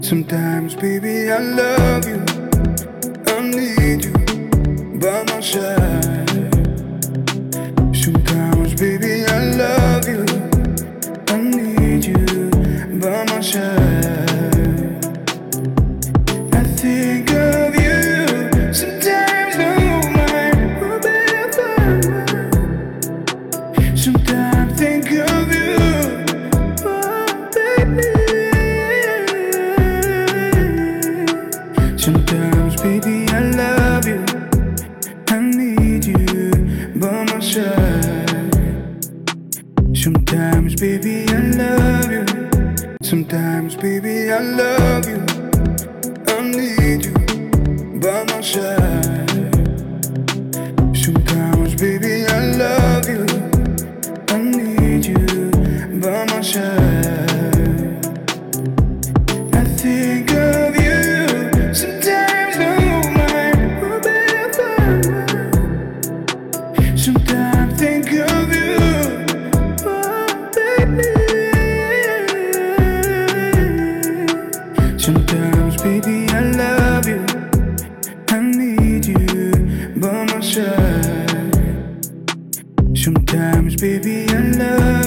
Sometimes, baby, I love you. I need you by my side. Sometimes, baby, I love you. I need you by my side. I think of you. Sometimes, oh my, oh baby. Sometimes, think of you, oh baby. Sometimes, baby, I love you. I need you by my side. Sometimes, baby, I love you. Sometimes, baby, I love you. I need you by my side. Sometimes, baby, I love you. I need you by my side. I think of you. Sometimes, oh my, oh baby. Sometimes think of you, oh baby. Sometimes, baby, I love you. I need you by my side. Sometimes, baby, I love you.